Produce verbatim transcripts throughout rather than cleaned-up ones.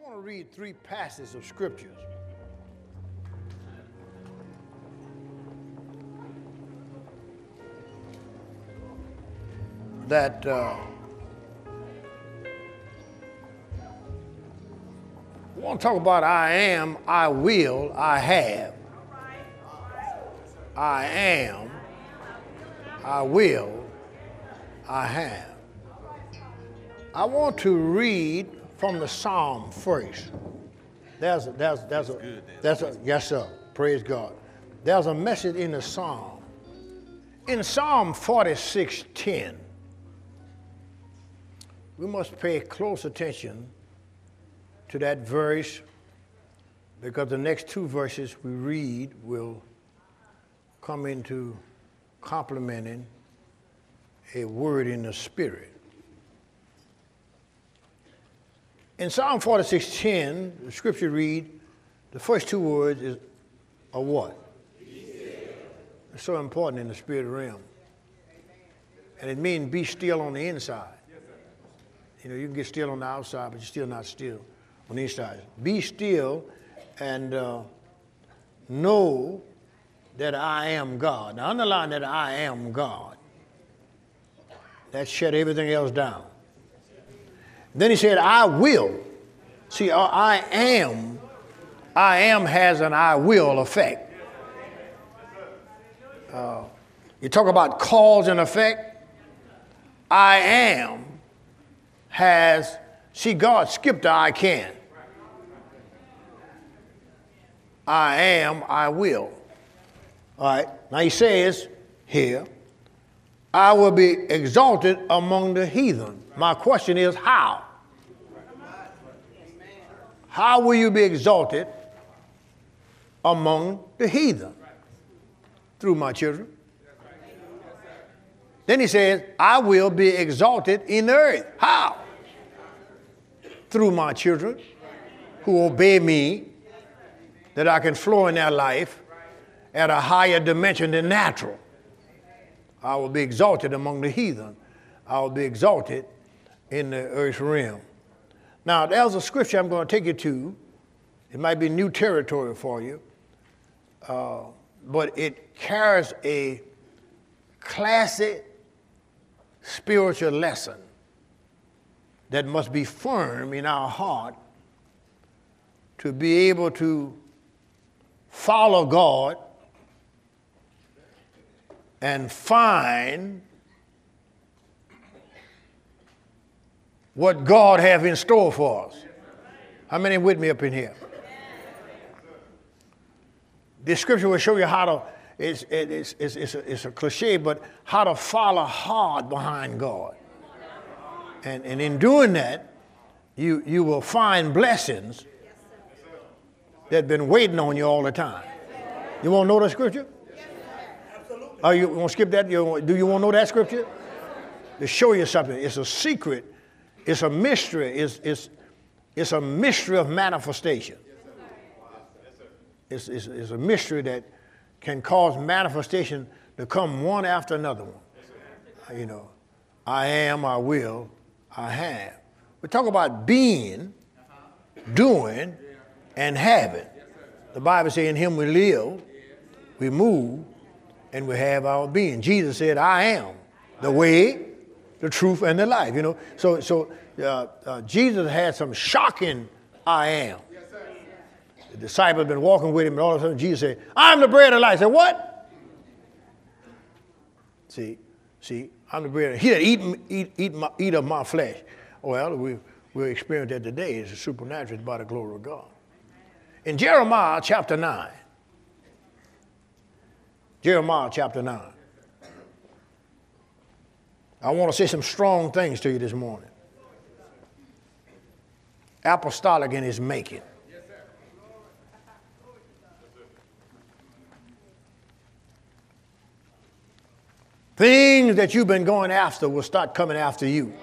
want to read three passages of scriptures. That uh, I want to talk about I am, I will, I have. I am, I will, I have. I want to read from the Psalm first. There's a, there's, there's a, there's a, yes sir, praise God. There's a message in the Psalm. In Psalm forty-six ten, we must pay close attention to that verse because the next two verses we read will come into complementing a word in the Spirit. In Psalm forty-six ten, the scripture read, the first two words is a what? It's so important in the spirit realm. And it means be still on the inside. You know, you can get still on the outside, but you're still not still on the inside. Be still and uh, know that I am God. Now, underline that I am God. That shut everything else down. Then he said, I will. See, uh, I am, I am has an I will effect. Uh, you talk about cause and effect. I am has, see, God skipped the I can. I am, I will. All right, now he says here, I will be exalted among the heathen. My question is, how? How will you be exalted among the heathen? Through my children. Then he says, I will be exalted in the earth. How? Through my children who obey me, that I can flow in their life at a higher dimension than natural. I will be exalted among the heathen. I will be exalted in the earth's realm. Now, there's a scripture I'm going to take you to. It might be new territory for you, uh, but it carries a classic spiritual lesson that must be firm in our heart to be able to follow God and find what God have in store for us. How many with me up in here? This scripture will show you how to, it's, it's, it's, it's, a, it's a cliche, but how to follow hard behind God. And, and in doing that, you, you will find blessings that have been waiting on you all the time. You want to know that scripture? Oh, you want to skip that? You, do you want to know that scripture? To show you something. It's a secret. It's a mystery. It's, it's, it's a mystery of manifestation. It's, it's, it's a mystery that can cause manifestation to come one after another one. You know, I am, I will, I have. We talk about being, doing, and having. The Bible says in him we live, we move, and we have our being. Jesus said, I am the way, the truth, and the life. You know, so so uh, uh, Jesus had some shocking I am. The disciples had been walking with him, and all of a sudden Jesus said, I'm the bread of life. I said, what? See, see, I'm the bread. He said, eat, eat, eat, my, eat of my flesh. Well, we, we'll experience that today. It's a supernatural, it's by the glory of God. In Jeremiah chapter nine, Jeremiah chapter nine, I want to say some strong things to you this morning. Apostolic in his making. Things that you've been going after will start coming after you.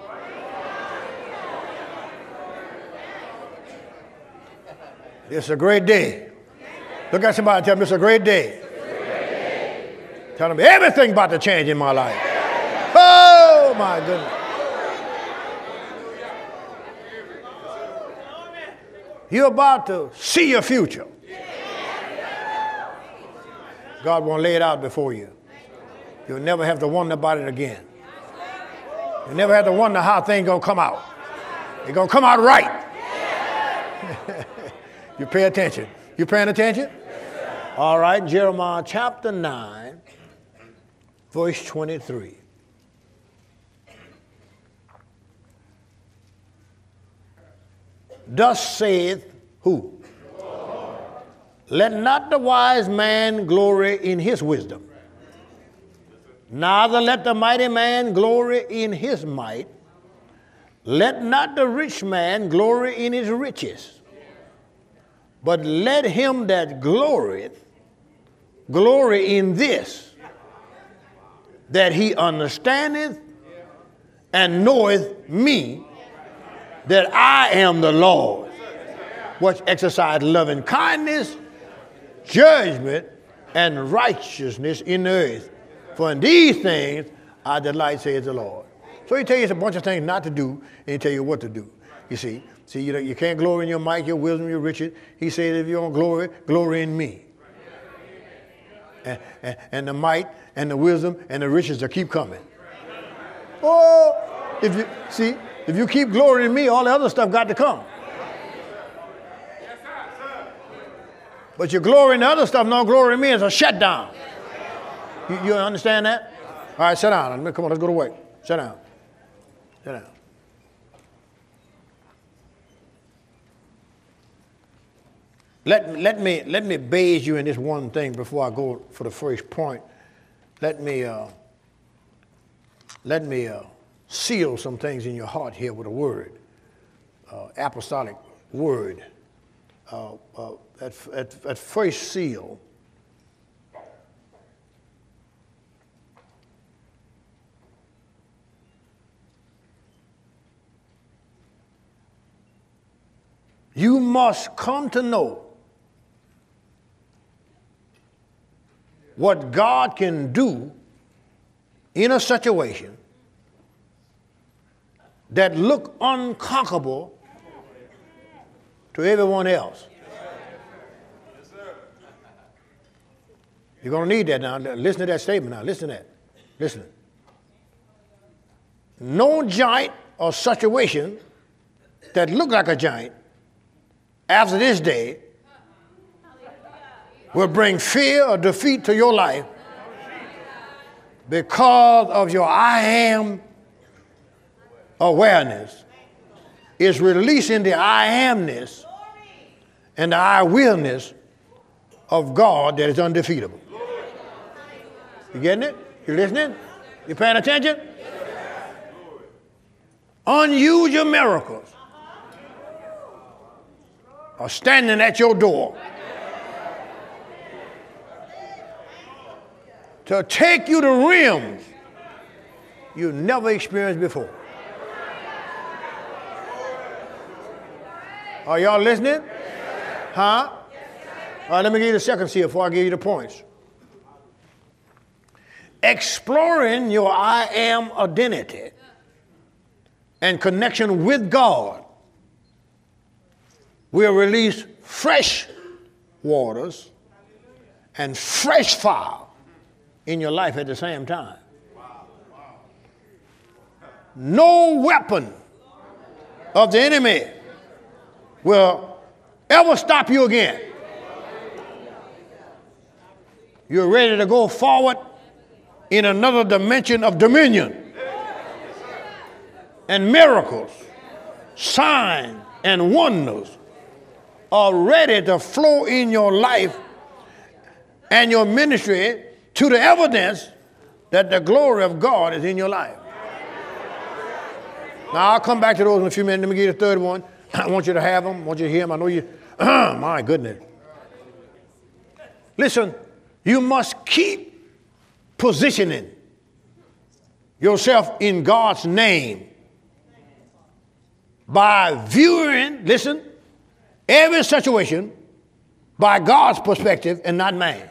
It's a great day. Look at somebody and tell them it's a great day. Tell them everything about to change in my life. Oh, my goodness. You're about to see your future. God won't lay it out before you. You'll never have to wonder about it again. You'll never have to wonder how things going to come out. They're going to come out right. You pay attention. You paying attention? All right, Jeremiah chapter nine, verse twenty-three. Thus saith who? Let not the wise man glory in his wisdom, neither let the mighty man glory in his might. Let not the rich man glory in his riches, but let him that glorieth glory in this, that he understandeth and knoweth me, that I am the Lord, which exercise loving kindness, judgment, and righteousness in the earth. For in these things I delight, says the Lord. So he tells you a bunch of things not to do, and he tell you what to do. You see, see, you know, you can't glory in your might, your wisdom, your riches. He says, if you don't glory, glory in me. And, and, and the might and the wisdom and the riches will keep coming. Oh, if you see, if you keep glorying in me, all the other stuff got to come. But your glory in the other stuff, no glory in me, is a shutdown. You, you understand that? All right, sit down. Come on, let's go to work. Sit down. Sit down. Let, let me let me bathe you in this one thing before I go for the first point. Let me uh, let me uh, seal some things in your heart here with a word, uh, apostolic word. Uh, uh, at, at, at first seal, you must come to know what God can do in a situation that look unconquerable to everyone else. You're going to need that now. Listen to that statement now. Listen to that. Listen. No giant or situation that look like a giant after this day will bring fear or defeat to your life because of your I am awareness. It's releasing the I amness and the I willness of God that is undefeatable. You getting it? You listening? You paying attention? Unusual miracles are standing at your door to take you to realms you never experienced before. Are y'all listening? Huh? All right, let me give you the second seal before I give you the points. Exploring your I am identity and connection with God will release fresh waters and fresh fire in your life at the same time. No weapon of the enemy will ever stop you again. You're ready to go forward in another dimension of dominion and miracles, signs, and wonders are ready to flow in your life and your ministry to the evidence that the glory of God is in your life. Now, I'll come back to those in a few minutes. Let me give you the third one. I want you to have them. I want you to hear them. I know you. My goodness. Listen, you must keep positioning yourself in God's name by viewing, listen, every situation by God's perspective and not mine.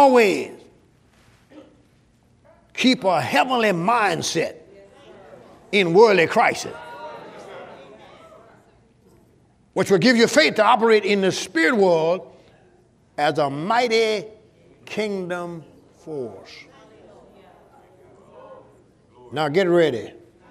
Always keep a heavenly mindset in worldly crisis, which will give you faith to operate in the spirit world as a mighty kingdom force. Now get ready.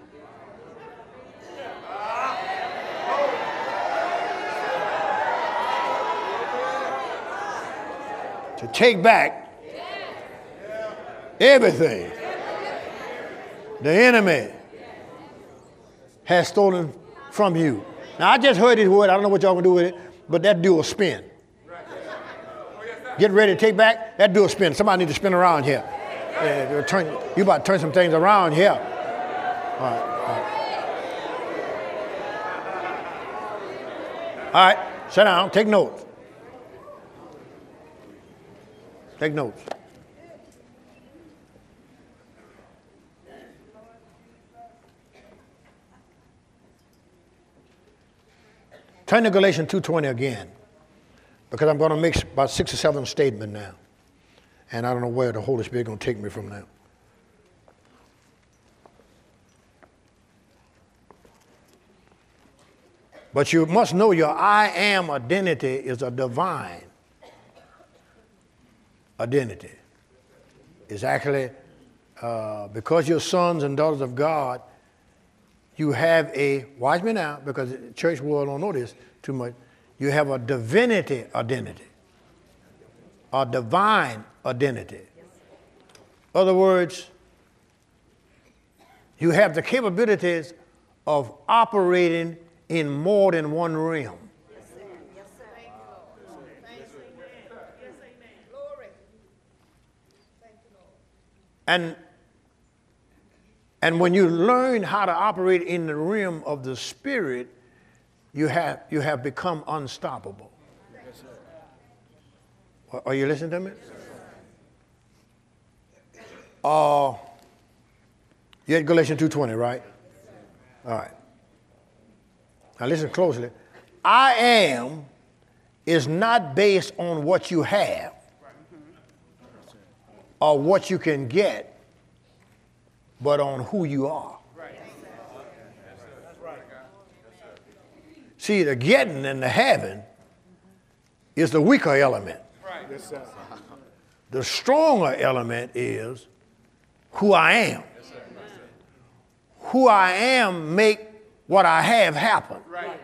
To take back everything the enemy has stolen from you. Now, I just heard this word. I don't know what y'all gonna do with it, but that do a spin. Get ready to take back. That do a spin. Somebody need to spin around here. Yeah, turn, you about to turn some things around here. All right. All right. All right. Sit down. Take notes. Take notes. Turn to Galatians two twenty again, because I'm going to make about six or seven statements now. And I don't know where the Holy Spirit is going to take me from now. But you must know your I am identity is a divine identity. It's actually, uh, because you're sons and daughters of God, you have a, watch me now, because the church world don't know this too much, you have a divinity identity, a divine identity. In other words, you have the capabilities of operating in more than one realm. And, and when you learn how to operate in the realm of the spirit, you have, you have become unstoppable. Yes, are you listening to me? Uh, you had Galatians two twenty, right? All right. Now listen closely. I am is not based on what you have or what you can get, but on who you are. See, the getting and the having is the weaker element. The stronger element is who I am. Who I am make what I have happen.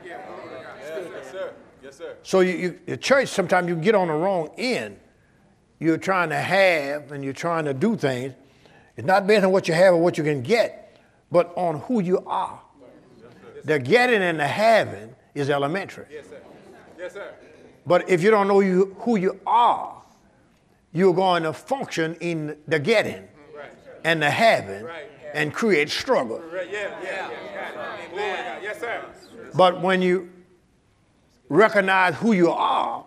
So you, you, the church, sometimes you get on the wrong end. You're trying to have and you're trying to do things. It's not based on what you have or what you can get, but on who you are. The getting and the having is elementary. Yes, sir. Yes, sir. But if you don't know you, who you are, you're going to function in the getting right. and the having right. and create struggle. Right. Yeah, yeah, yeah. Yes, sir. But when you recognize who you are,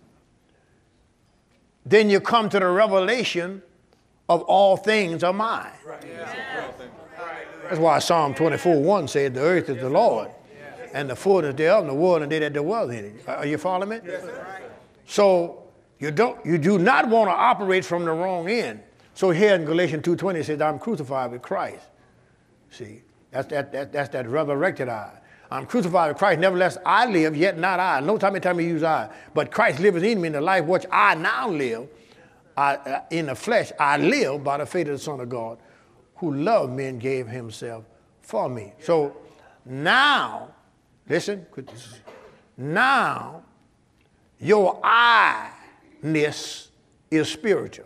then you come to the revelation of all things are mine. Right. Yeah. That's why Psalm twenty-four one said, the earth is the Lord, and the fullness thereof, and the world, and they that dwell in it. Are you following me? Yes, so you don't, you do not want to operate from the wrong end. So here in Galatians two twenty it says, I'm crucified with Christ. See, that's that, that, that's that resurrected I. I'm crucified with Christ. Nevertheless, I live, yet not I. No time in time you use I. But Christ liveth in me in the life which I now live. I, uh, in the flesh, I live by the faith of the Son of God, who loved me and gave himself for me. So now, listen, now your I-ness is spiritual.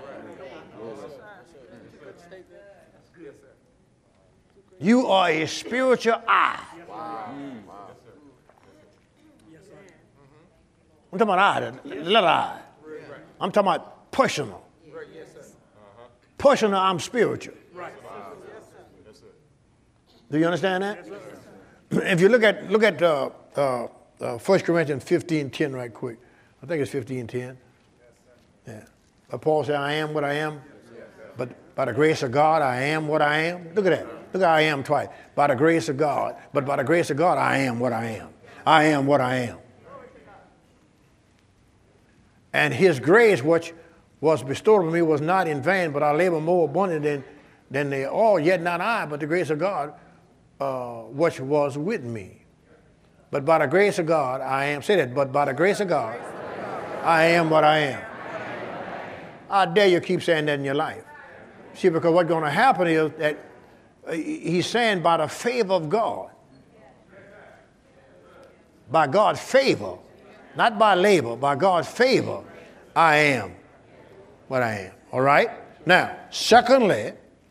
You are a spiritual I. I'm talking about I, the letter I. I'm talking about personal. Personal, I'm spiritual. Do you understand that? If you look at look at uh, uh, uh, First Corinthians fifteen ten right quick. I think it's fifteen ten. Yeah. But Paul said, I am what I am. But by the grace of God, I am what I am. Look at that. Look at I am twice. By the grace of God. But by the grace of God, I am what I am. I am what I am. And his grace, which was bestowed on me, was not in vain, but I labor more abundant than, than they all, yet not I, but the grace of God uh, which was with me. But by the grace of God, I am. Say that. But by the grace of God, I am what I am. I dare you keep saying that in your life. See, because what's going to happen is that he's saying by the favor of God, by God's favor, not by labor, by God's favor, I am what I am. All right? Now, secondly,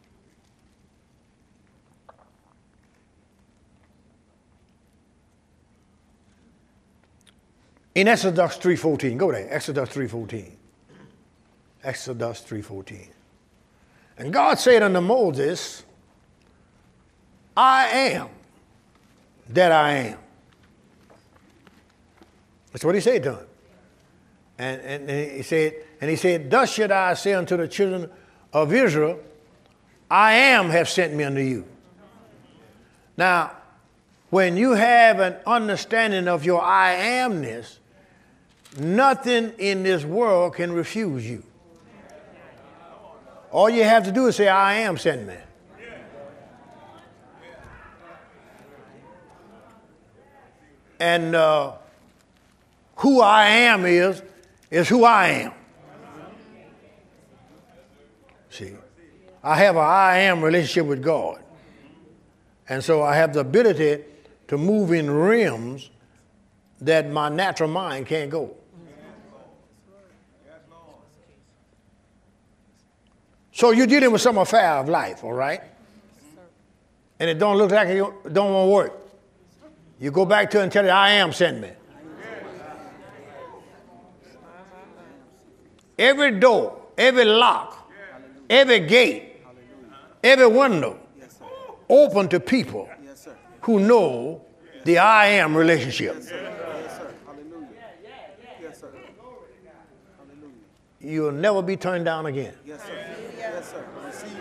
in Exodus three fourteen, go there, Exodus three fourteen. Exodus three fourteen. And God said unto Moses, I am that I am. That's what he said to him. And, and, and he said, and he said, thus should I say unto the children of Israel, I am have sent me unto you. Now, when you have an understanding of your I amness, nothing in this world can refuse you. All you have to do is say, I am sent me. And uh, who I am is, is who I am. See, I have an I am relationship with God. And so I have the ability to move in realms that my natural mind can't go. So you're dealing with some affair of life, all right? And it don't look like it don't want to work. You go back to it and tell it, I am sent me. Every door, every lock, every gate, every window open to people who know the I am relationship. You'll never be turned down again. Yes, sir. Yes, sir. Receive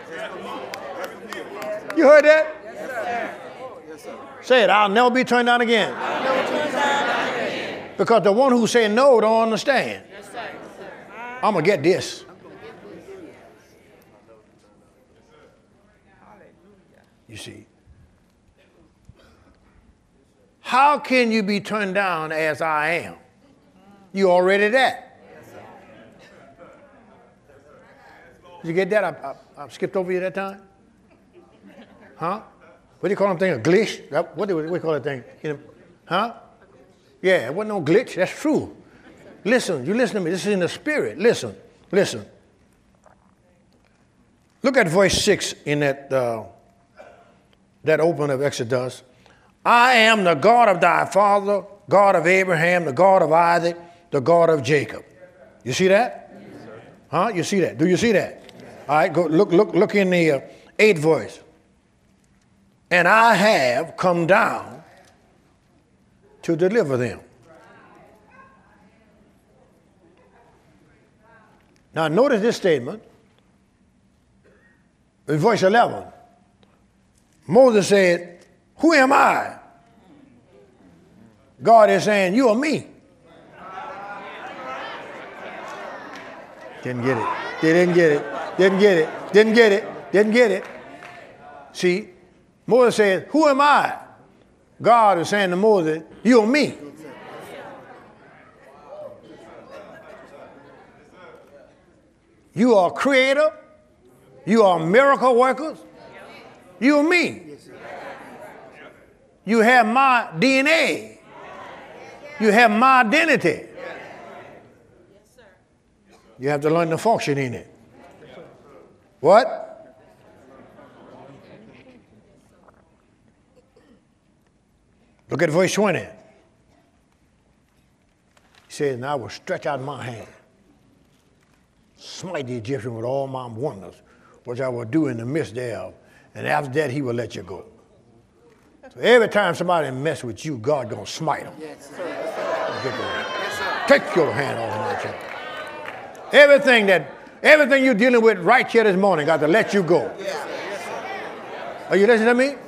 it. You heard that? Yes, sir. Yes, sir. Say it, I'll never be turned down again. I'll never be turned down again. Because the one who say no don't understand. Yes, sir. I'm going to get this. You see. How can you be turned down as I am? You already that. Did you get that? I, I, I skipped over you that time? Huh? What do you call them thing? A glitch? That, what do we, we call that thing? You know, huh? Yeah, it wasn't no glitch. That's true. Listen, you listen to me. This is in the spirit. Listen, listen. Look at verse six in that, uh, that open of Exodus. I am the God of thy father, God of Abraham, the God of Isaac, the God of Jacob. You see that? Yes, huh? You see that? Do you see that? All right, go look, look, look in the uh, eighth verse. And I have come down to deliver them. Now notice this statement. In verse eleven, Moses said, who am I? God is saying, you are me. Didn't get it. They didn't get it. Didn't get it. Didn't get it. Didn't get it. See, Moses said, who am I? God is saying to Moses, you are me. You are creator. You are miracle workers. You are me. You have my D N A. You have my identity. You have to learn to function in it. What? Look at verse twenty. He says, and I will stretch out my hand, smite the Egyptian with all my wonders, which I will do in the midst thereof. And after that, he will let you go. So every time somebody mess with you, God going to smite them. Yes, sir. Yes, sir. Take your hand off of my child. Everything that, everything you're dealing with right here this morning got to let you go. Yes, sir. Yes, sir. Are you listening to me?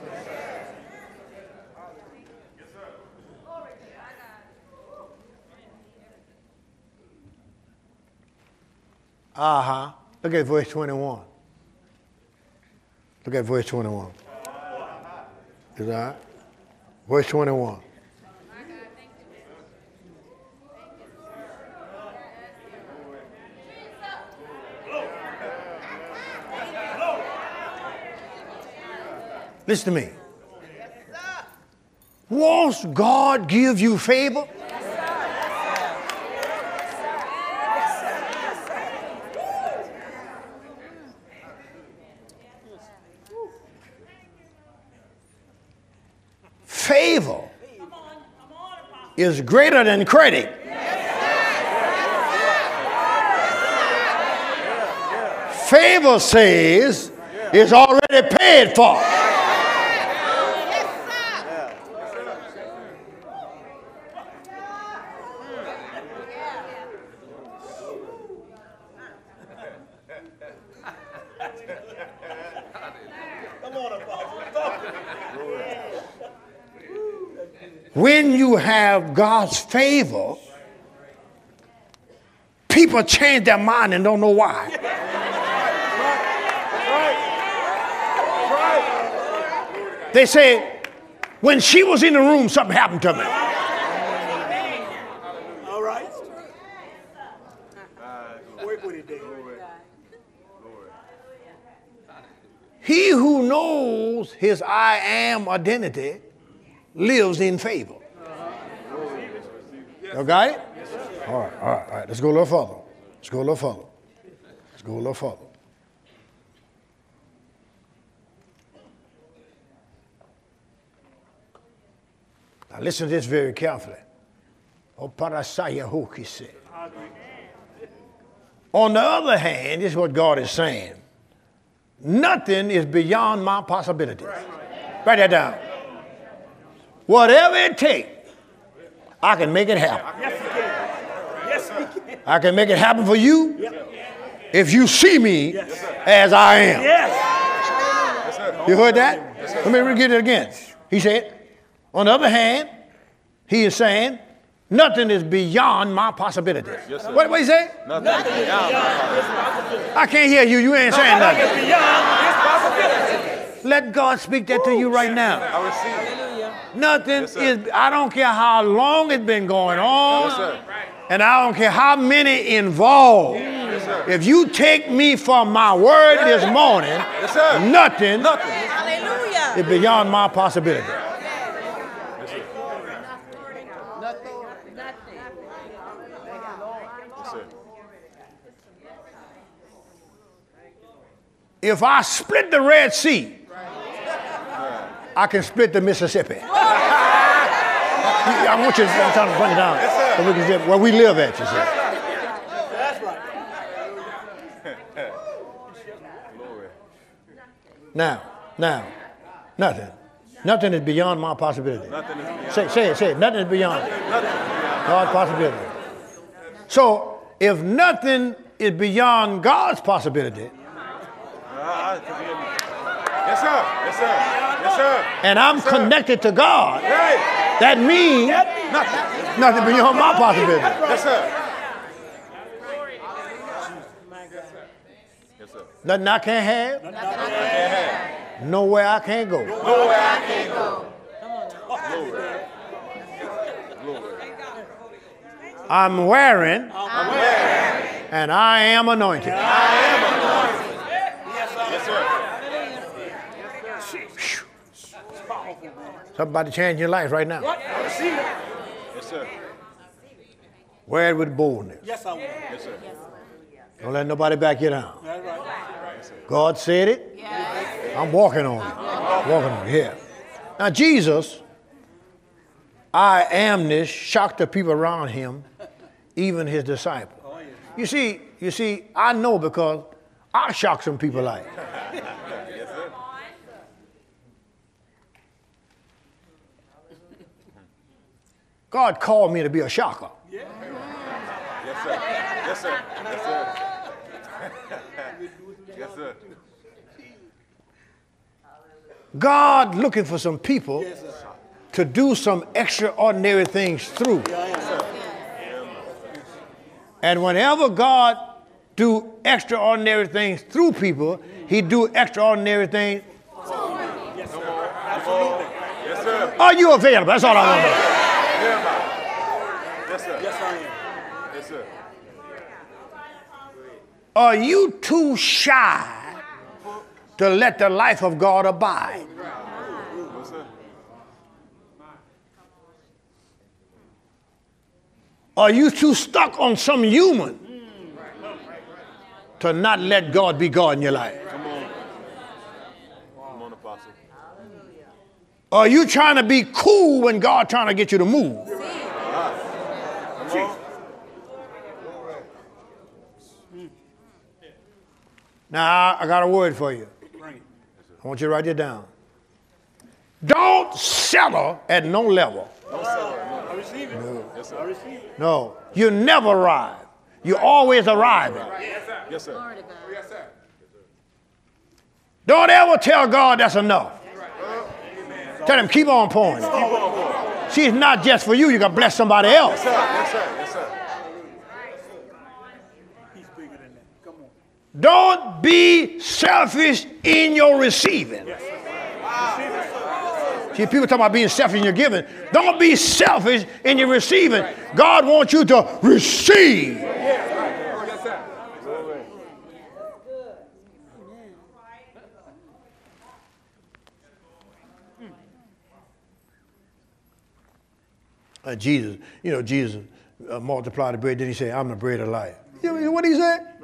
Uh-huh. Look at verse twenty-one. Look at verse twenty-one. Is that right? Verse twenty-one. Listen to me. Won't God give you favor? Favor is greater than credit. Favor says it's already paid for. When you have God's favor, people change their mind and don't know why. They say, when she was in the room, something happened to me. All right. Work with it, Dave. He who knows his I am identity lives in favor. You got it? All right, all right, all right. Let's go a little further. Let's go a little further. Let's go a little further. Now listen to this very carefully. Oh, parasaya hokise. On the other hand, this is what God is saying. Nothing is beyond my possibilities. Write that down. Whatever it takes, I can make it happen. Yes, he can. Yes, he can. I can make it happen for you Yep. if you see me Yes. as I am. Yes. You heard that? Let me read it again. He said, on the other hand, he is saying, nothing is beyond my possibilities. Yes, what what he say? Nothing is beyond I can't hear you. You ain't saying Nothing nothing. is beyond his possibilities. Let God speak that to you right now. I receive it. Nothing Yes, sir. is, I don't care how long it's been going on. Yes, sir. And I don't care how many involved. Yes, sir. If you take me for my word this morning, Yes, sir. nothing Nothing. Hallelujah. is beyond my possibility. Yes, sir. If I split the Red Sea, I can split the Mississippi. I want you to, I'm trying to bring it down. So we can see where we live at, you see. That's right. Glory. Now, now, nothing. Nothing is beyond my possibility. Nothing is beyond. Say, say it, say it. Nothing is beyond God's possibility. So, if nothing is beyond God's possibility, Ah, yes, sir. Yes, sir. Yes, sir. and I'm connected to God, Hey. that means Nothing. nothing beyond my possibility. Yes, sir. Yes, sir. Nothing I can't have, I can't have. nowhere I can't go. Nowhere I can't go. Glory. Glory. I'm wearing I'm wearing. and I am anointed. I am anointed. Yes, sir. Something about to change your life right now. I receive it. Yes, sir. Wear it with boldness. Yes, I will. Yes, sir. Don't let nobody back you down. That's right. God said it. I'm walking on it. Walking on it. Yeah. Now Jesus, I amness shocked the people around him, even his disciples. You see, you see, I know because I shock some people like. Yes, sir. God called me to be a shocker. Yes, sir. Yes, sir. Yes, sir. Yes, sir. God looking for some people to do some extraordinary things through. And whenever God do extraordinary things through people, he do extraordinary things. Yes, sir. Absolutely. Yes, sir. Are you available? That's all I want to know. Yes, sir. Yes, I am. Yes, sir. Are you too shy to let the life of God abide? Yes, sir. Are you too stuck on some human to not let God be God in your life? Come on. Come on, Apostle. Are you trying to be cool when God trying to get you to move? Come on. Now, I got a word for you. I want you to write it down. Don't settle at no level. Don't settle. I receive it. No. Yes, sir. I receive it. No, you never arrive. You're always arriving. Yes, sir. Don't ever tell God that's enough. Tell him, keep on pouring. See, it's not just for you. You got to bless somebody else. Yes, sir. Yes, sir. Yes, sir. He's bigger than that. Come on. Don't be selfish in your receiving. See, people talk about being selfish in your giving. Don't be selfish in your receiving. God wants you to receive. Uh, Jesus, you know, Jesus uh, multiplied the bread. Then he said, I'm the bread of life. You know what he said?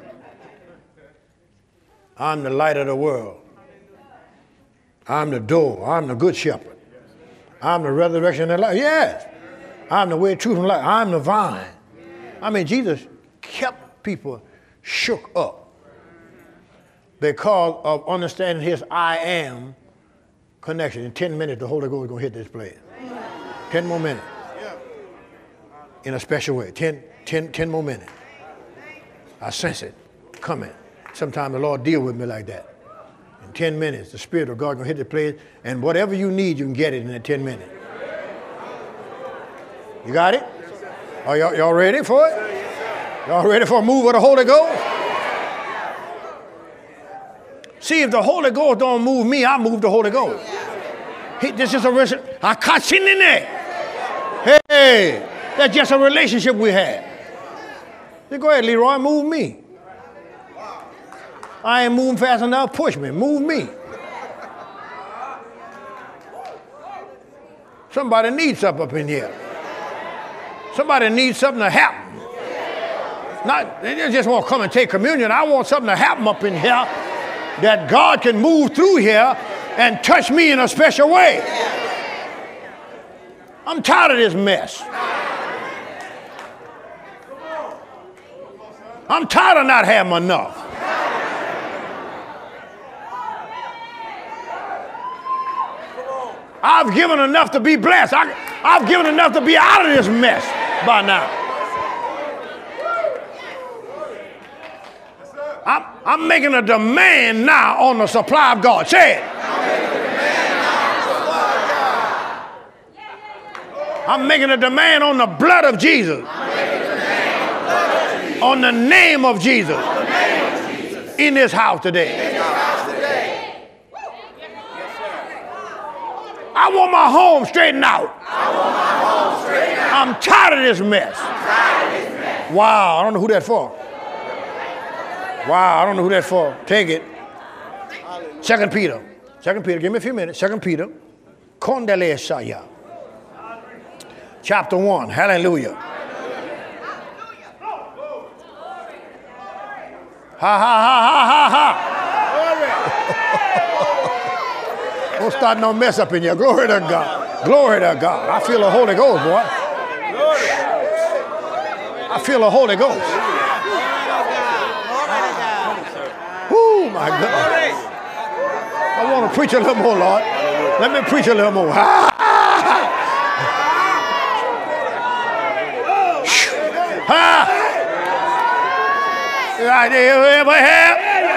I'm the light of the world. I'm the door. I'm the good shepherd. I'm the resurrection and the life. Yes. I'm the way, truth, and life. I'm the vine. I mean, Jesus kept people shook up because of understanding his I am connection. In ten minutes, the Holy Ghost is going to hit this place. ten more minutes. In a special way. ten, ten, ten more minutes. I sense it coming. Sometimes the Lord deal with me like that. In ten minutes, the Spirit of God going to hit the place, and whatever you need, you can get it in that ten minutes. You got it? Are y'all, y'all ready for it? Y'all ready for a move of the Holy Ghost? See, if the Holy Ghost don't move me, I move the Holy Ghost. He, this is a I catch in there. Hey, that's just a relationship we have. Say, go ahead, Leroy, move me. I ain't moving fast enough. Push me. Move me. Somebody needs something up in here. Somebody needs something to happen. Not, they just want to come and take communion. I want something to happen up in here that God can move through here and touch me in a special way. I'm tired of this mess. I'm tired of not having enough. I've given enough to be blessed. I, I've given enough to be out of this mess by now. I'm, I'm making a demand now on the supply of God. Say it. I'm making a demand on the blood of Jesus. On the name of Jesus. In this house today. I want my home straightened out. I'm tired of this mess. Wow, I don't know who that's for. Wow, I don't know who that's for. Take it. Second Peter. Second Peter, give me a few minutes. Second Peter. Kondele Shaya. Chapter one. Hallelujah. Ha ha ha ha ha ha. Don't start no mess up in here. Glory to God. Glory to God. I feel the Holy Ghost, boy. I feel the Holy Ghost. Whoo, my God. I want to preach a little more, Lord. Let me preach a little more. Ha, ha. Right there, ever have?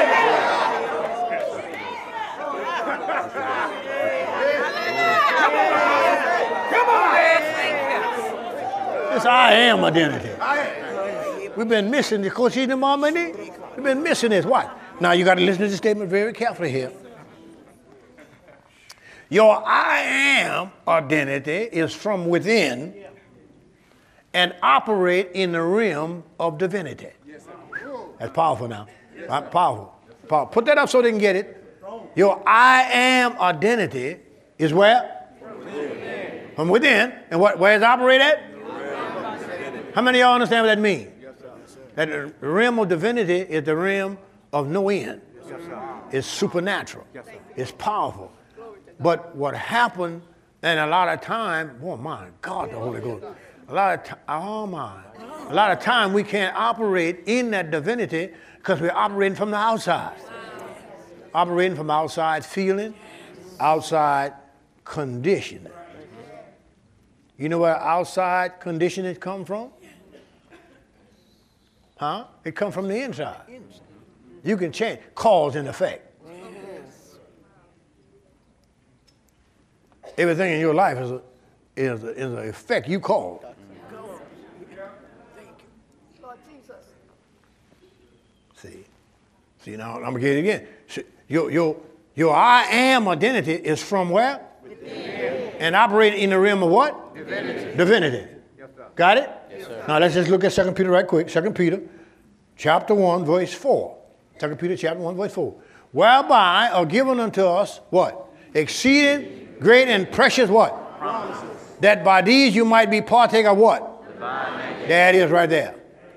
This I am identity. We've been missing the Koshina Mamani. We've been missing this. What? Now you got to listen to this statement very carefully here. Your I am identity is from within and operate in the realm of divinity. That's powerful now. Right? Powerful. Powerful. Put that up so they can get it. Your I am identity is where? From within. From within. And what, where does it operate at? How many of y'all understand what that means? That the realm of divinity is the realm of no end. It's supernatural. It's powerful. But what happened, and a lot of time, oh my God, the Holy Ghost. A lot of time, oh my. A lot of time we can't operate in that divinity because we're operating from the outside. Operating from outside feeling, outside conditioning. You know where outside conditioning come from? Huh? It comes from the inside. You can change cause and effect. Everything in your life is a, is a, is an effect you cause. See, see now I'm gonna get it again. See, your your your I am identity is from where? Within. And operate in the realm of what? Divinity. Divinity. Yes, got it? Yes, sir. Now let's just look at Second Peter right quick. Second Peter, chapter one, verse four. Second Peter, chapter one, verse four. Whereby are given unto us what? Exceeding great and precious what? Promises. That by these you might be partaker of what? Divine. There it is right there.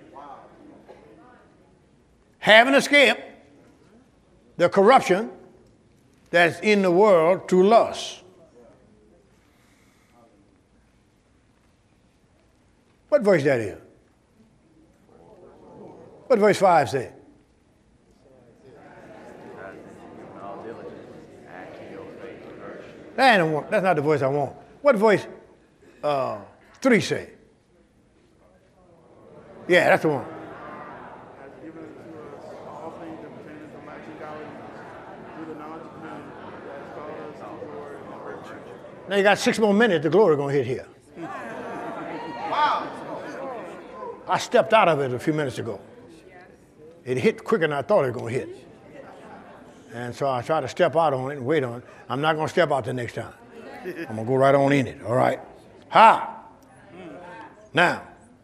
Having escaped the corruption that's in the world through lust. What verse that is? What verse five say? That ain't one, that's not the voice I want. What voice uh, three say? Yeah, that's the one. Now you got six more minutes, the glory gonna hit here. Wow. I stepped out of it a few minutes ago. It hit quicker than I thought it was gonna hit. And so I tried to step out on it and wait on it. I'm not gonna step out the next time. I'm gonna go right on in it, all right? Ha! Now,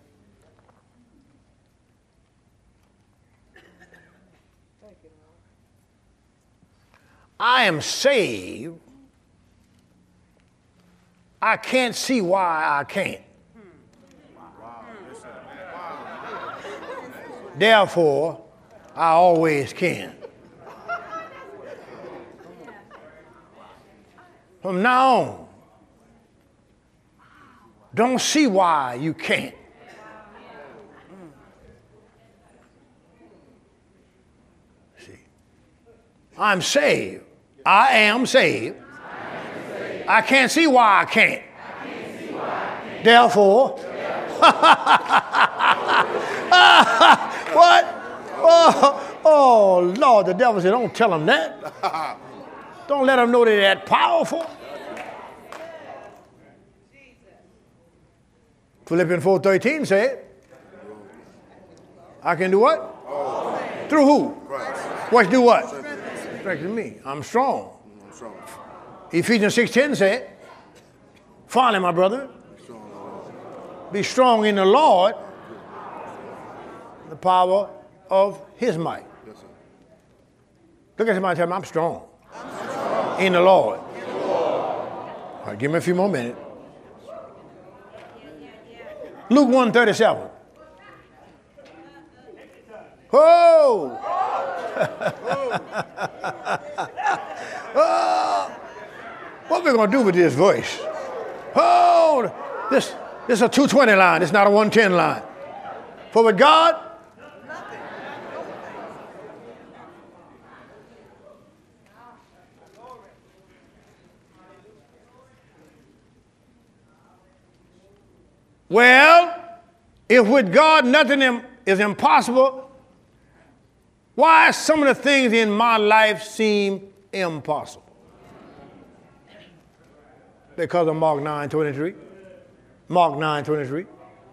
I am saved. I can't see why I can't. Therefore, I always can. From now on, don't see why you can't. See, I'm saved. I am saved. I can't see why I can't. I can't see why I can't. Therefore, what? Oh, oh, Lord, the devil said, don't tell them that. Don't let them know they're that powerful. Philippians four thirteen said, I can do what? Oh. Through who? Christ. What do what? Strengthen me. I'm strong. I'm strong. Ephesians six ten said, finally, my brother, be strong in the Lord, the power of his might. Yes, sir. Look at somebody and tell him, I'm strong, I'm strong. In the Lord. In the Lord. All right, give me a few more minutes. Luke one thirty-seven. Oh! Oh! What we gonna do with this voice? Oh! This, this is a two twenty line. It's not a one ten line. For with God, well, if with God nothing im- is impossible, why some of the things in my life seem impossible? Because of Mark nine twenty-three. Mark nine twenty-three.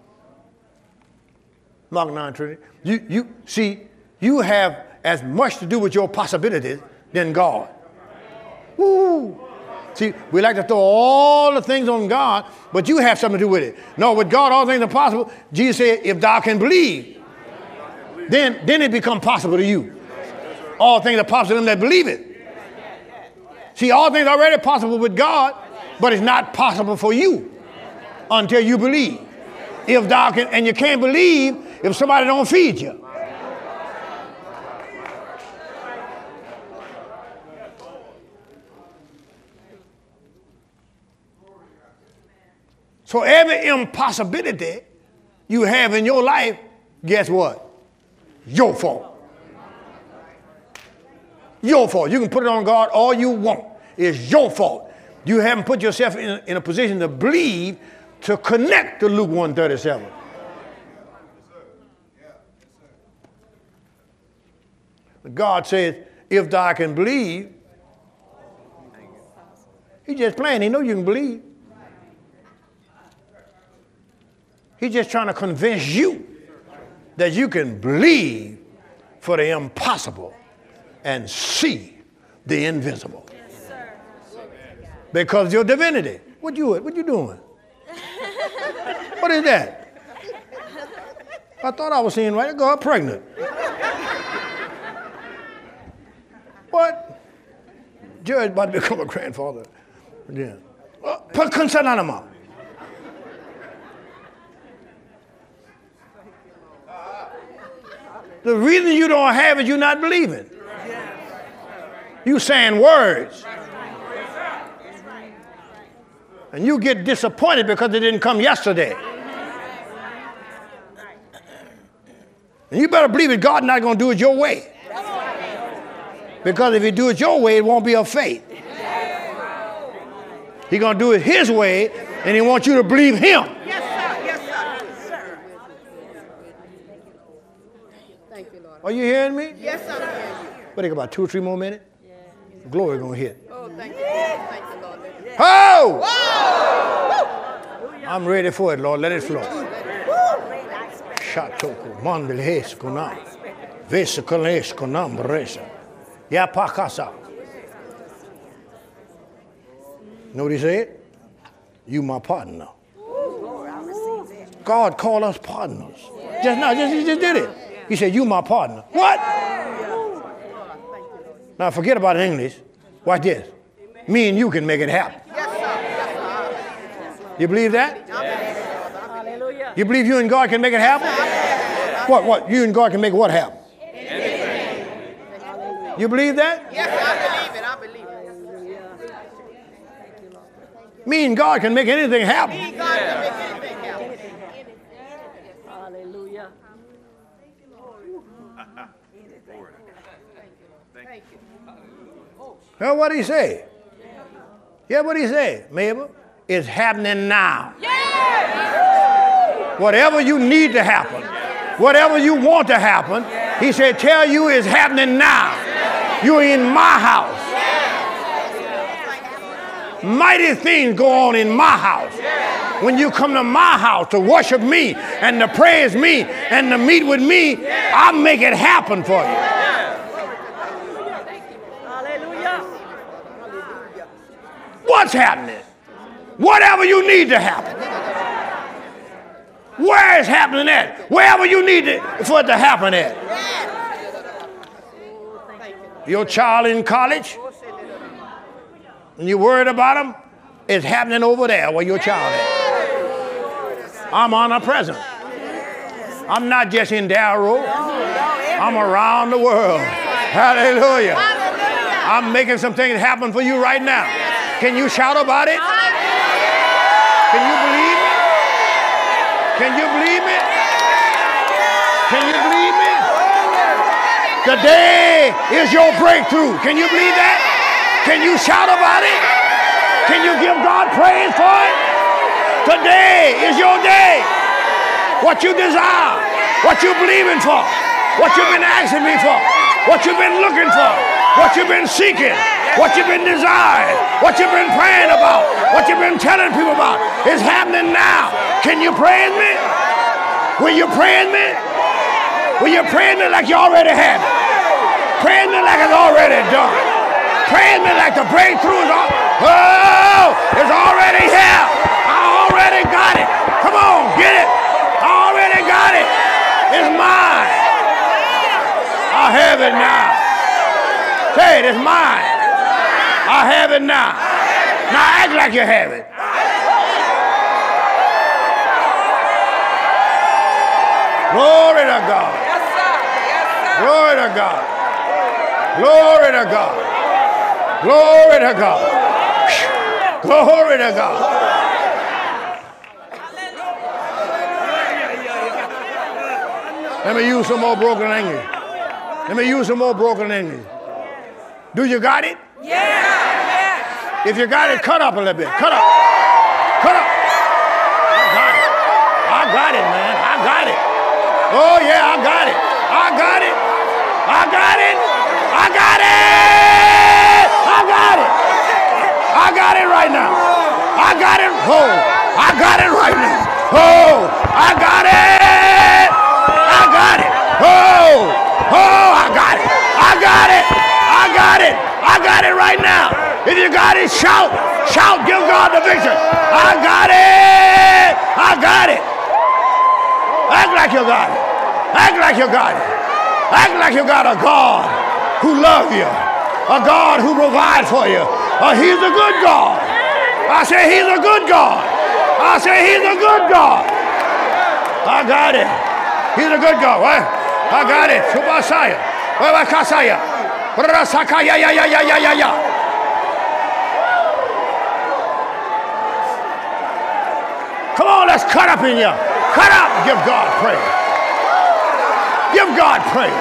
Mark nine twenty-three. You, you see, you have as much to do with your possibilities than God. Woo! See, we like to throw all the things on God, but you have something to do with it. No, with God, all things are possible. Jesus said, if thou can believe, then, then it becomes possible to you. All things are possible to them that believe it. See, all things are already possible with God, but it's not possible for you until you believe. If thou can, and you can't believe if somebody don't feed you. So every impossibility you have in your life, guess what? Your fault. Your fault. You can put it on God all you want. It's your fault. You haven't put yourself in, in a position to believe, to connect to Luke one thirty-seven. God says, if thou can believe, he's just playing. He knows you can believe. He's just trying to convince you that you can believe for the impossible and see the invisible. Yes, sir. Because your divinity. What you what you doing? What is that? I thought I was seeing right. I got pregnant. What? Judge about to become a grandfather. Yeah. Put consent on him up. The reason you don't have it, you're not believing. You saying words. And you get disappointed because it didn't come yesterday. And you better believe it, God's not going to do it your way. Because if he do it your way, it won't be of faith. He's going to do it his way, and he wants you to believe him. Yes, sir. Yes, sir. Thank you, Lord. Are you hearing me? Yes, I'm hearing you. What, take about two or three more minutes? Glory going to hit. Oh, thank you, Lord. Thank you, Lord. Oh! I'm ready for it, Lord. Let it flow. Shatoko, mandelhes konam, vesikoles konam resa, yapakasa. Know what he said? You my partner. God called us partners. Just now, just, he just did it. He said, you my partner. What? Now forget about English. Watch this. Me and you can make it happen. You believe that? Hallelujah. You believe you and God can make it happen? What? What? You and God can make what happen? You believe that? Yes, I believe it. I believe it. Me and God can make anything happen. God can make anything happen. Hallelujah. Thank you. Well, what did he say? Yeah, what did he say, Mabel? It's happening now. Whatever you need to happen, whatever you want to happen, he said, tell you it's happening now. You're in my house. Mighty things go on in my house. When you come to my house to worship me and to praise me and to meet with me, I'll make it happen for you. Hallelujah. What's happening? Whatever you need to happen. Where is happening at? Wherever you need it for it to happen at. Your child in college, and you're worried about him, it's happening over there where your child is. I'm omnipresent. I'm not just in Darrow. I'm around the world. Hallelujah. I'm making some things happen for you right now. Can you shout about it? Can you believe me? Can you believe me? Can you believe me? Today is your breakthrough. Can you believe that? Can you shout about it? Can you give God praise for it? Today is your day. What you desire, what you believing for, what you've been asking me for, what you've been looking for, what you've been seeking, what you've been desiring, what you've been praying about, what you've been telling people about is happening now. Can you praise me? Will you praise me? Will you praise me like you already had it? Praise me like it's already done. Praise me like the breakthrough is all. Oh, it's already here. I already got it. Come on, get it. I already got it. It's mine. I have it now. Say it, it's mine. I have it now. Now act like you have it. Glory to God. Yes, sir. Yes, sir. Glory to God. Glory to God. Glory to God. Glory to God. Let me use some more broken English. Let me use some more broken English. Do you got it? Yeah. If you got it, cut up a little bit. Cut up. Cut up. I got it. I got it, man. I got it. Oh, yeah, I got it. I got it. I got it. I got it. I got it. I got it right now. I got it. Oh, I got it right now. Oh, I got it. I got it. Oh, oh, I got it. I got it. I got it. I got it right now. If you got it, shout. Shout. Give God the victory. I got it. I got it. Act like you got it. Act like you got it. Act like you got a God who loves you. A God who provides for you. Uh, he's a good God. I say he's a good God. I say he's a good God. I got it. He's a good God. What? I got it. Subasaya. Wabakasaya. Rasakaya ya ya ya ya ya ya. Come on, let's cut up in here. Cut up. Give God praise. Give God praise.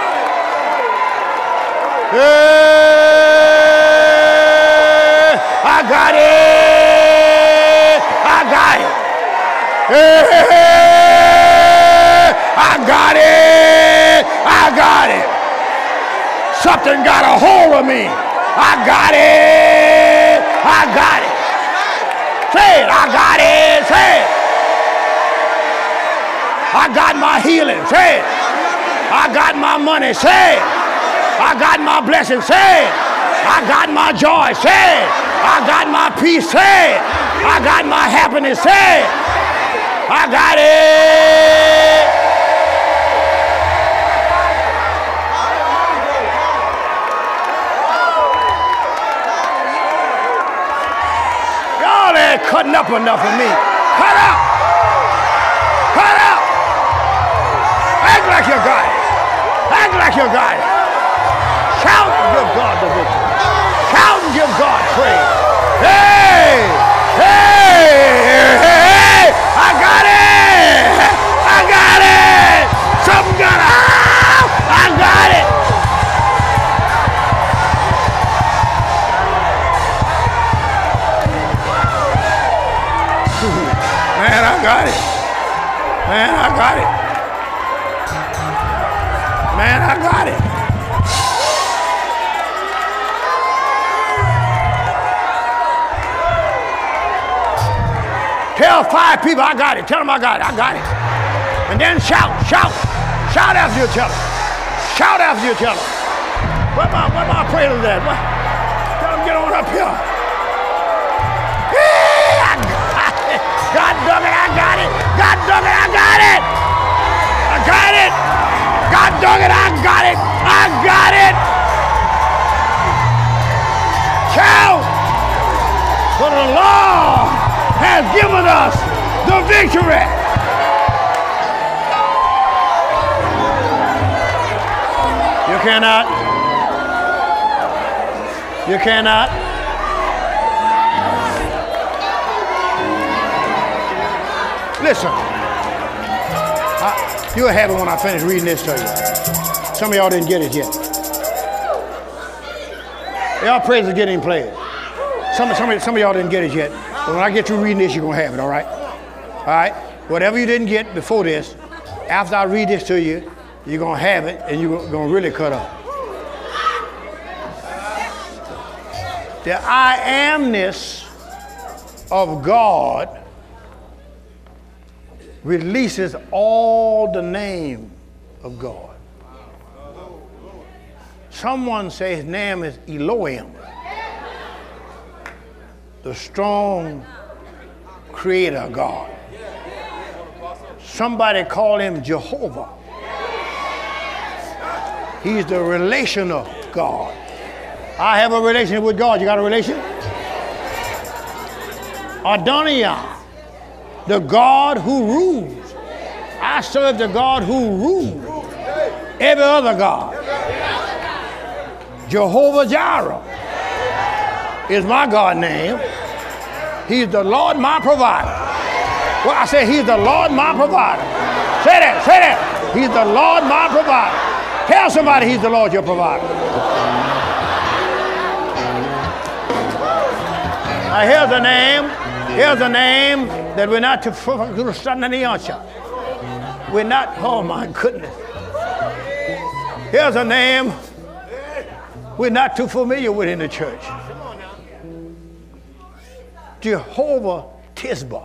Hey, I got it. I got it. Hey, I got it. I got it. Something got a hold of me. I got it. I got it. Say it. I got it. Say it. I got my healing. Say it. I got my money. Say it. I got my blessing. Say it. I got my joy. Say it. I got my peace. Say it. I got my happiness. Say it. I got it. Y'all ain't cutting up enough for me. Cut up. Cut up. Act like you got it. Act like you got it. Shout and give God the victory. Shout and give God praise. Hey! Hey! Hey! I got it! I got it! Something got it! I got it! Man, I got it. Man, I got it. Man, I got it. Tell five people I got it. Tell them I got it. I got it. And then shout, shout. Shout after you tell them. Shout after you tell them. Where my, where my praise at? What? Tell them get on up here. Hey, I got it. God dog it, I got it. God dog it, I got it. I got it. God dog it, I got it. I got it. Shout. For the Lord has given us the victory. You cannot. You cannot. Listen. I, you'll have it when I finish reading this to you. Some of y'all didn't get it yet. Y'all praise is getting played. Some, some, some of y'all didn't get it yet. But when I get through reading this, you're going to have it, all right? All right? Whatever you didn't get before this, after I read this to you, you're going to have it, and you're going to really cut up. The I amness of God releases all the name of God. Someone say his name is Elohim, the strong creator God. Somebody call him Jehovah. He's the relational God. I have a relationship with God. You got a relation? Adonai, the God who rules. I serve the God who rules every other God. Jehovah Jireh is my God name. He's the Lord my provider. Well, I say he's the Lord my provider. Say that, say that. He's the Lord my provider. Tell somebody he's the Lord your provider. Now here's a name, here's a name that we're not too We're not, oh my goodness. Here's a name we're not too familiar with in the church. Jehovah Tisbah.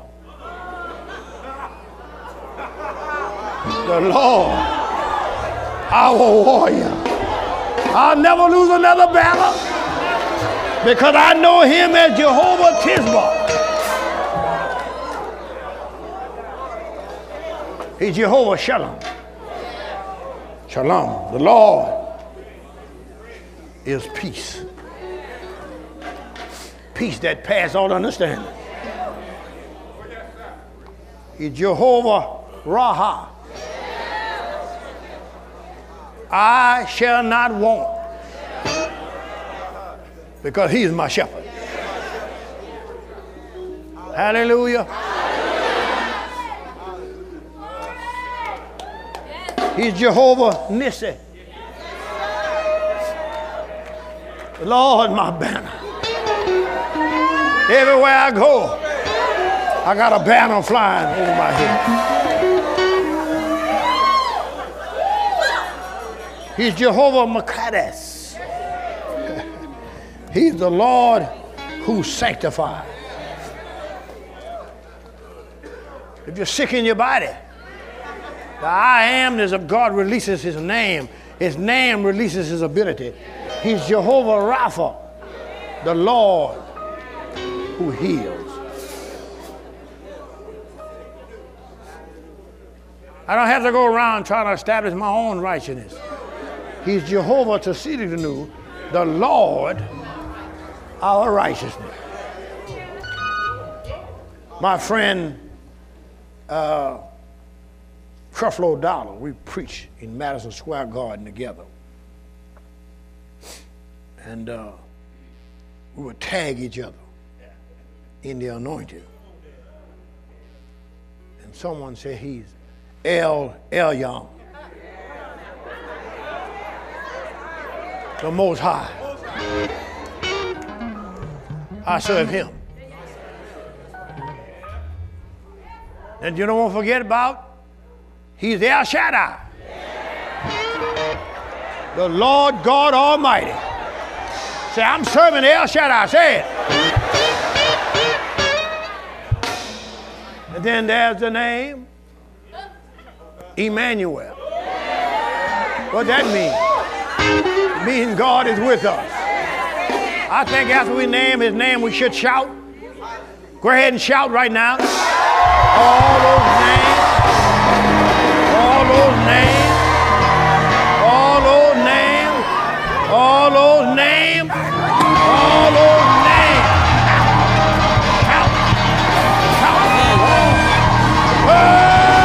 The Lord, our warrior. I'll never lose another battle because I know him as Jehovah Tisbah. He's Jehovah Shalom. Shalom. The Lord is peace. Peace that passes all understanding. He's Jehovah Raha. I shall not want because he's my shepherd. Hallelujah. He's Jehovah Nissi. Lord, my banner. Everywhere I go, I got a banner flying over my head. He's Jehovah Makadesh. He's the Lord who sanctifies. If you're sick in your body, the I amness of God releases his name. His name releases his ability. He's Jehovah Rapha, the Lord who heals. I don't have to go around trying to establish my own righteousness. He's Jehovah Tsidkenu, the Lord, our righteousness. My friend, uh, Creflo Dollar, we preached in Madison Square Garden together. And uh, we would tag each other in the anointing. And someone said he's El Elyon, the Most High. I serve him. And you don't want to forget about, he's El Shaddai, the Lord God Almighty. Say, I'm serving El Shaddai. Say it. And then there's the name Emmanuel. What that mean? It means God is with us. I think after we name his name, we should shout. Go ahead and shout right now. All those names. All those names. All those names. All those names. All those names. Shout. Shout. Oh.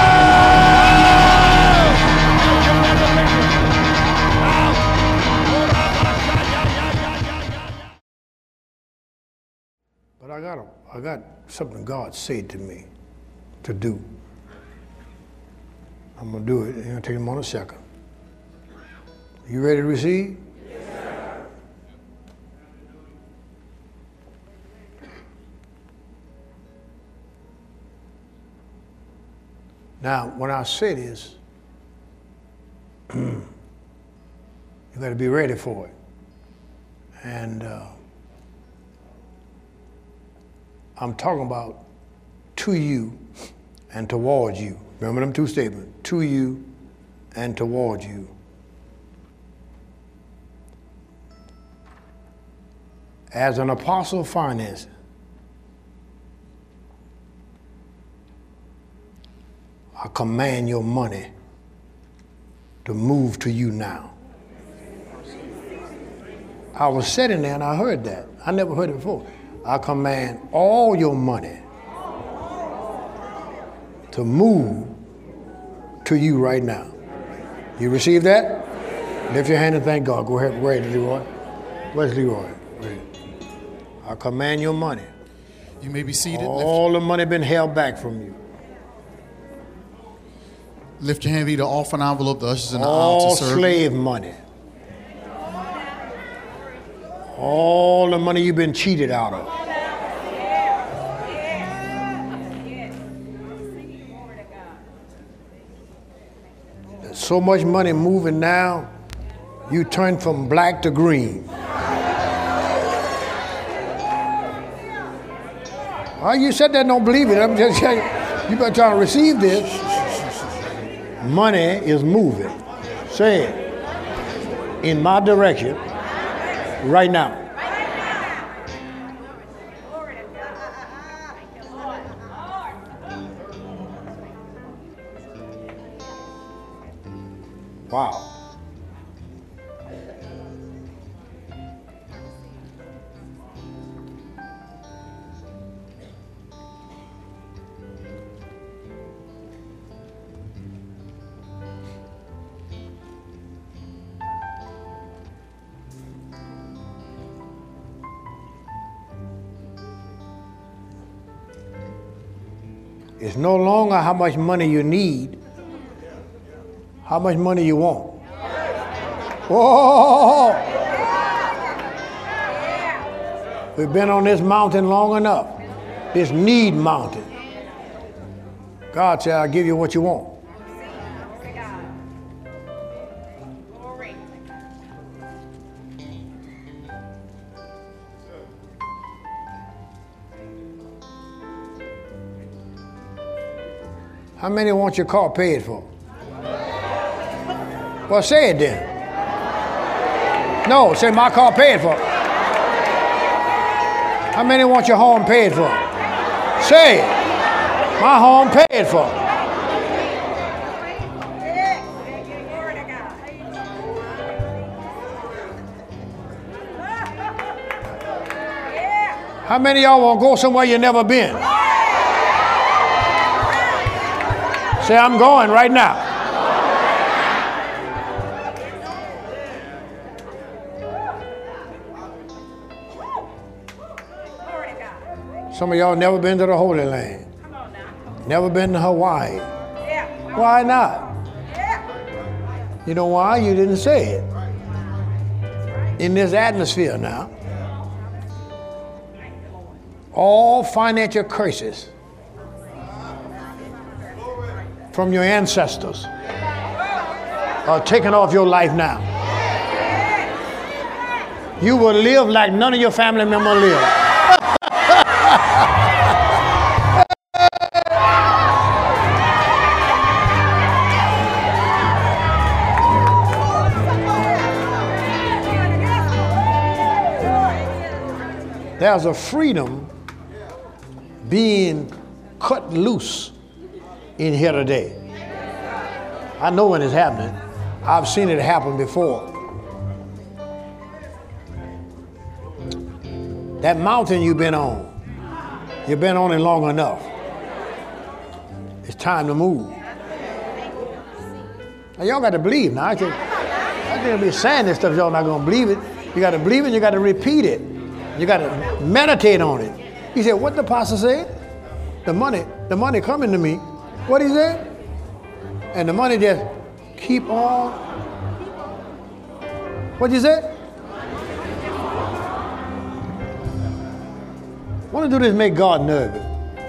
But I got a, I got something God said to me to do. I'm gonna do it. It's gonna take him on a second. You ready to receive? Yes, sir. Now, when I say this, you got to be ready for it. And uh, I'm talking about to you and towards you. Remember them two statements, to you and towards you. as an apostle of finance, I command your money to move to you now. I was sitting there and I heard that. I never heard it before. I command all your money to move to you right now. You receive that? Lift your hand and thank God. Go ahead, go ahead, Leroy. Where's Leroy? I command your money. You may be seated. All lift, the money been held back from you. lift your hand, read the offering envelope, the ushers in the aisle All to serve. slave money. All the money you've been cheated out of. There's so much money moving now, you turn from black to green. Well, you said that, don't believe it. I'm just saying, you better try to receive this. Money is moving. Say it. In my direction, right now. Wow. It's no longer how much money you need, how much money you want. Whoa! We've been on this mountain long enough, this need mountain. God said, I'll give you what you want. How many want your car paid for? Well, say it then. No, say my car paid for. How many want your home paid for? Say it. My home paid for. How many of y'all want to go somewhere you never been? Say, I'm going right now. Some of y'all never been to the Holy Land. Never been to Hawaii. Why not? You know why? You didn't say it. In this atmosphere now, all financial curses from your ancestors are taken off your life now. You will live like none of your family members live. There's a freedom being cut loose in here today. I know when it's happening. I've seen it happen before. That mountain you've been on, you've been on it long enough. It's time to move. Now y'all got to believe. Now I think I think be saying this stuff, y'all not gonna believe it. You got to believe it. You got to repeat it. You got to meditate on it. He said, "What the pastor said? The money, the money coming to me." What he said? And the money just keep on. What you said? Want to do this make God nervous.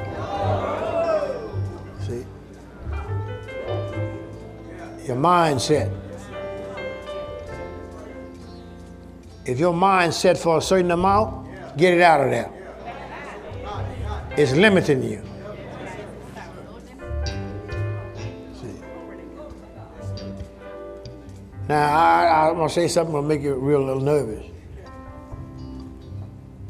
See? Your mindset. If your mind set for a certain amount, get it out of there. It's limiting you. Now, I, I'm going to say something that will make you real little nervous.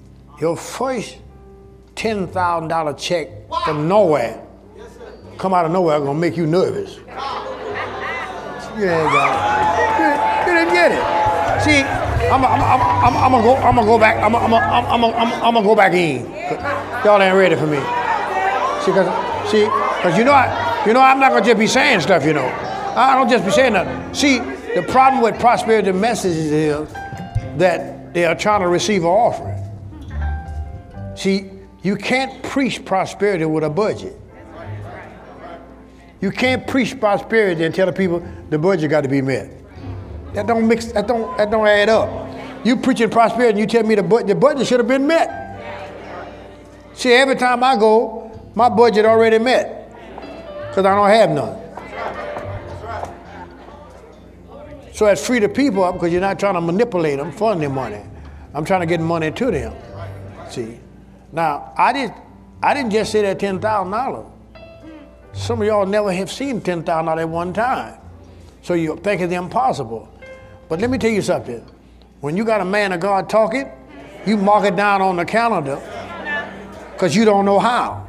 your first ten thousand dollar check from nowhere, come out of nowhere, gonna make you nervous. You ain't got it. You, you didn't get it. See, I'm, I'm, I'm, I'm, I'm gonna go. I'm gonna go back. I'm, I'm, I'm, I'm, I'm, I'm gonna go back in. Y'all ain't ready for me. See, cause, see, cause you know, I, you know, I'm not gonna just be saying stuff. You know, I don't just be saying that. See, the problem with prosperity messages is that they are trying to receive an offering. See, you can't preach prosperity with a budget. You can't preach prosperity and tell the people the budget got to be met. That don't mix. That don't. That don't add up. You preaching prosperity and you tell me the budget, the budget should have been met. See, every time I go, my budget already met because I don't have none. So it's free the people up because you're not trying to manipulate them, fund their money. I'm trying to get money to them. See, now I didn't. I didn't just say that ten thousand dollars. Some of y'all never have seen ten thousand dollars at one time. So you think it's impossible. But let me tell you something. When you got a man of God talking, you mark it down on the calendar because you don't know how.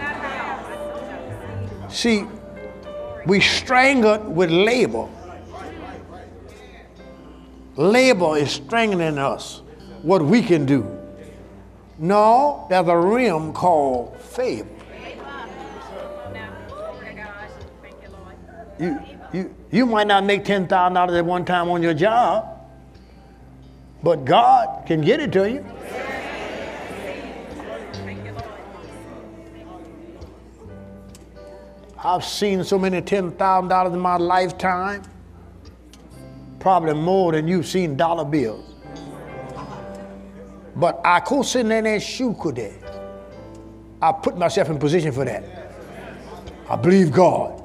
See, we strangled with labor. Labor is strangling us, what we can do. No, there's a realm called favor. You, you, you might not make ten thousand dollars at one time on your job, but God can get it to you. I've seen so many ten thousand dollars in my lifetime, probably more than you've seen dollar bills. But I could sit in that shoe could that. I put myself in position for that. I believe God.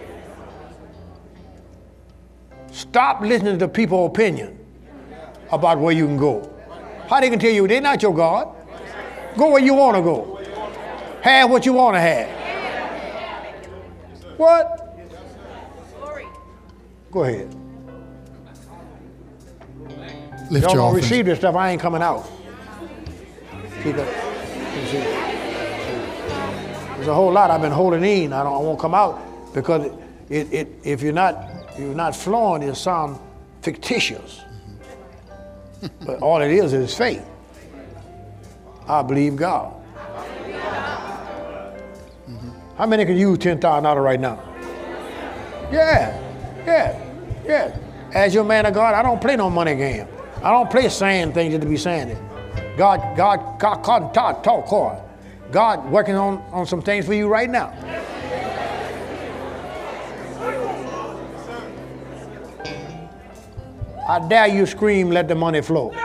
Stop listening to people's opinion about where you can go. How they can tell you they're not your God? Go where you want to go. Have what you want to have. What? Go ahead. Lift Y'all your gonna offering. receive this stuff. I ain't coming out. See that? You see? There's a whole lot I've been holding in. I don't. I won't come out because it. it if you're not. You're not flowing, it sounds fictitious. But all it is is faith. I believe God. Mm-hmm. How many can use ten thousand dollars right now? Yeah, yeah, yeah. As your man of God, I don't play no money game. I don't play saying things just to be saying it. God, God, God, God, talk, talk, hard. God working on, on some things for you right now. I dare you scream, let the money flow.